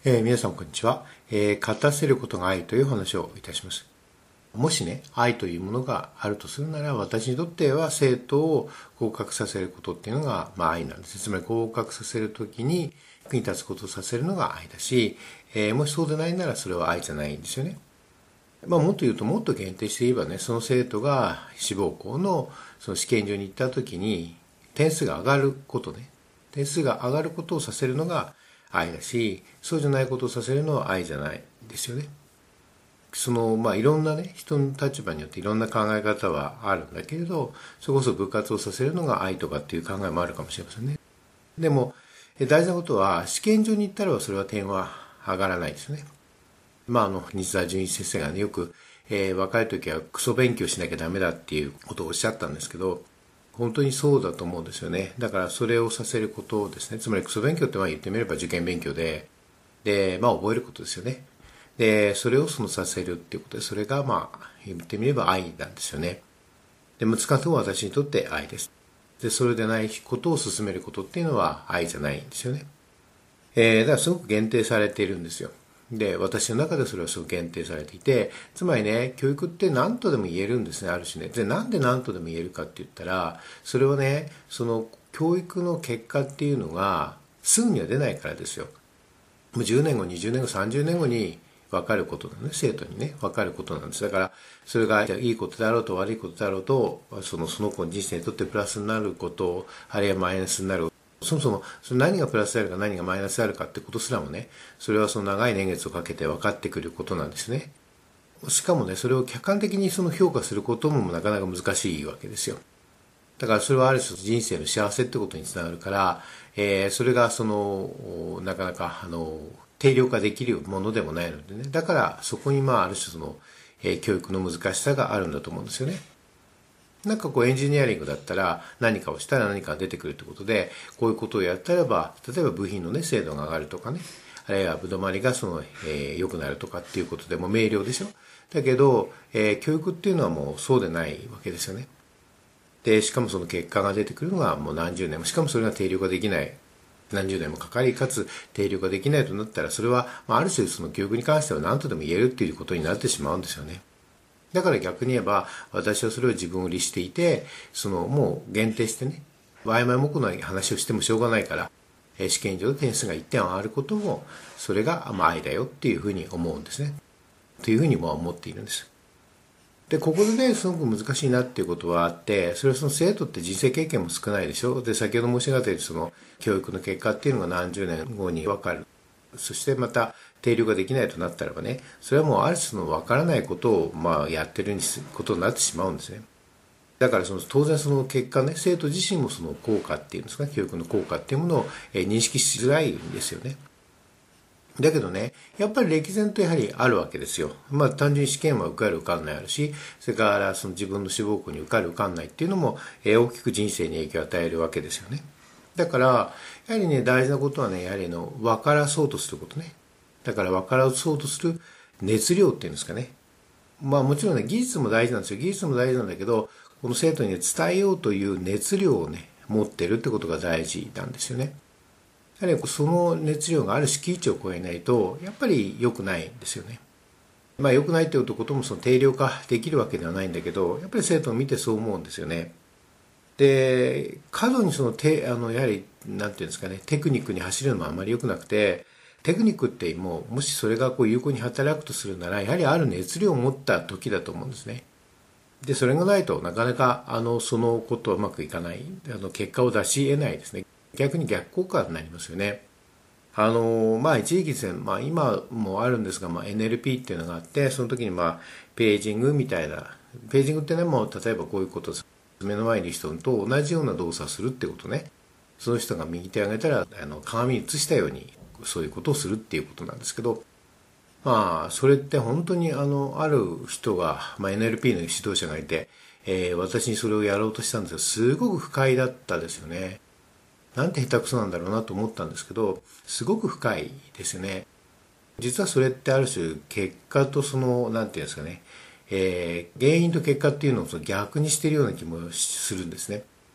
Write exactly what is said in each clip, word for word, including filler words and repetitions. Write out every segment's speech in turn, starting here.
えー皆さんこんにちは、えー勝たせることが愛という話をいたします。もしね、愛というものがあるとするなら、私にとっては生徒を合格させることっていうのが、まあ、愛なんです。つまり合格させるときに役に立つことをさせるのが愛だし、えーもしそうでないならそれは愛じゃないんですよね。まあ、もっと言うと、もっと限定して言えばね、その生徒が志望校のその試験場に行ったときに点数が上がることね、点数が上がることをさせるのが愛だし、そうじゃないことをさせるのは愛じゃないですよね。そのまあいろんなね、人の立場によっていろんな考え方はあるんだけれど、それこそ部活をさせるのが愛とかっていう考えもあるかもしれませんね。でも大事なことは、試験場に行ったらそれは点は上がらないですよね。まああの西澤純一先生がね、よく、えー若い時はクソ勉強しなきゃダメだっていうことをおっしゃったんですけど、本当にそうだと思うんですよね。だからそれをさせることをですね、つまりクソ勉強ってまあ言ってみれば受験勉強で、で、まあ覚えることですよね。で、それをそのさせるっていうことで、それがまあ言ってみれば愛なんですよね。で、難しくも私にとって愛です。で、それでないことを進めることっていうのは愛じゃないんですよね。えー、だからすごく限定されているんですよ。で、私の中でそれはすごく限定されていて、つまりね、教育って何とでも言えるんですね、ある種ね。で、なんで何とでも言えるかって言ったら、それはね、その教育の結果っていうのがすぐには出ないからですよ。もうじゅうねんご、にじゅうねんご、さんじゅうねんごに分かることなのね、生徒にね、分かることなんです。だから、それがいいことだろうと悪いことだろうと、その、その子の人生にとってプラスになること、あるいはマイナスになる、そもそもその何がプラスであるか何がマイナスであるかってことすらもね、それはその長い年月をかけて分かってくることなんですね。しかもね、それを客観的にその評価することもなかなか難しいわけですよ。だからそれはある種人生の幸せってことにつながるから、えー、それがそのなかなかあの定量化できるものでもないのでね、だからそこにまあある種その、えー、教育の難しさがあるんだと思うんですよね。なんかこうエンジニアリングだったら何かをしたら何かが出てくるってことで、こういうことをやったらば、例えば部品のね精度が上がるとかね、あるいはぶどまりがその、えー、良くなるとかっていうことでも明瞭でしょ。だけど、えー、教育っていうのはもうそうでないわけですよね。で、しかもその結果が出てくるのがもう何十年も、しかもそれが定量化できない。何十年もかかり、かつ定量化できないとなったら、それは、まあ、ある種その教育に関しては何とでも言えるっていうことになってしまうんですよね。だから逆に言えば、私はそれを自分を律していて、そのもう限定してね、曖昧もこない話をしてもしょうがないから、試験上で点数がいってん上がることも、それがまあ愛だよっていうふうに思うんですね。というふうにまあ思っているんです。で、ここでね、すごく難しいなっていうことはあって、それはその生徒って人生経験も少ないでしょ。で、先ほど申し上げたように、その教育の結果っていうのが何十年後に分かる。そしてまた定量ができないとなったらばね、それはもうある種の分からないことをまあやってることになってしまうんですね。だからその当然その結果ね、生徒自身もその効果っていうんですか、教育の効果っていうものを認識しづらいんですよね。だけどね、やっぱり歴然とやはりあるわけですよ。まあ単純に試験は受かる受かんないあるし、それからその自分の志望校に受かる受かんないっていうのも、えー、大きく人生に影響を与えるわけですよね。だから、やはりね、大事なことはね、やはりの、分からそうとすることね。だから分からそうとする熱量っていうんですかね。まあもちろんね、技術も大事なんですよ。技術も大事なんだけど、この生徒に、ね、伝えようという熱量をね、持ってるってことが大事なんですよね。やはりその熱量がある敷地を超えないと、やっぱり良くないんですよね。まあ良くないっていうこともその定量化できるわけではないんだけど、やっぱり生徒を見てそう思うんですよね。で、過度にそのて、あの、やはり、なんていうんですかね、テクニックに走るのもあまり良くなくて、テクニックってもう、もしそれがこう有効に働くとするなら、やはりある熱量を持った時だと思うんですね。で、それがないとなかなか、あの、そのことはうまくいかない、あの、結果を出し得ないですね。逆に逆効果になりますよね。あの、まあ一時期ですね、まあ今もあるんですが、まあ エヌエルピー っていうのがあって、その時にまあページングみたいな、ページングってね、もう例えばこういうことです。目の前にいる人と同じような動作をするってことね。その人が右手を上げたら、あの、鏡に映したように、そういうことをするっていうことなんですけど、まあ、それって本当にあの、ある人が、まあ エヌエルピー の指導者がいて、えー、私にそれをやろうとしたんですよ。すごく不快だったですよね。なんて下手くそなんだろうなと思ったんですけど、すごく深いですよね。実はそれってある種、結果とその、なんていうんですかね、えー、原因と結果っていうのをその逆にしているような気もするんですね。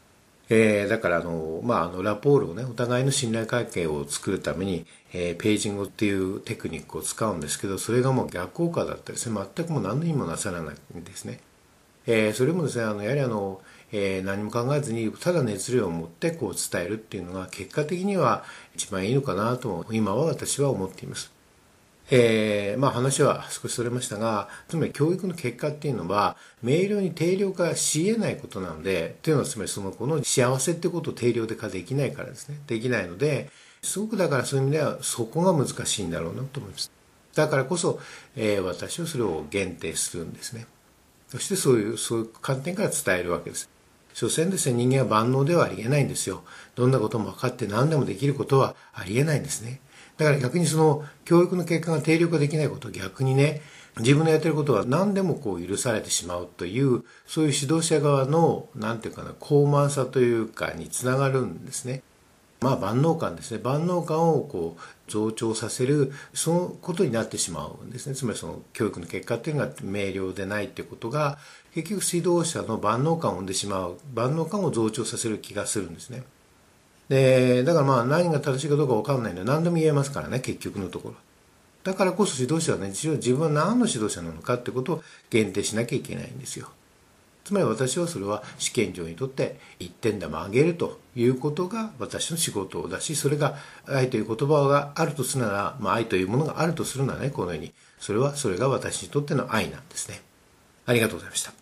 えー、だからあの、まあ、あのラポールをね、お互いの信頼関係を作るために、えー、ページングっていうテクニックを使うんですけど、それがもう逆効果だったりですね、全くもう何の意味もなさらないんですね。えー、それもですね、あのやはりあの、えー、何も考えずにただ熱量を持ってこう伝えるっていうのが結果的には一番いいのかなと今は私は思っています。えー、まあ話は少しそれましたが、つまり教育の結果っていうのは明瞭に定量化し得ないことなので、というのはつまりその子の幸せってことを定量化できないからですね。できないので、すごくだからそういう意味ではそこが難しいんだろうなと思います。だからこそ、えー、私はそれを限定するんですね。そしてそういう、そういう観点から伝えるわけです。所詮ですね、人間は万能ではありえないんですよ。どんなことも分かって何でもできることはありえないんですね。だから逆にその教育の結果が定量化できないことを逆にね、自分のやってることは何でもこう許されてしまうという、そういう指導者側の、なんていうかな、高慢さというかにつながるんですね。まあ万能感ですね。万能感をこう増長させる、そのことになってしまうんですね。つまりその教育の結果っていうのが明瞭でないっていうことが、結局指導者の万能感を生んでしまう、万能感を増長させる気がするんですね。で、だからまあ何が正しいかどうか分かんないので何でも言えますからね、結局のところ。だからこそ指導者はね、自分は何の指導者なのかってことを限定しなきゃいけないんですよ。つまり私はそれは試験場にとって一点玉上げるということが私の仕事だし、それが愛という言葉があるとするなら、まあ愛というものがあるとするならね、このように、それはそれが私にとっての愛なんですね。ありがとうございました。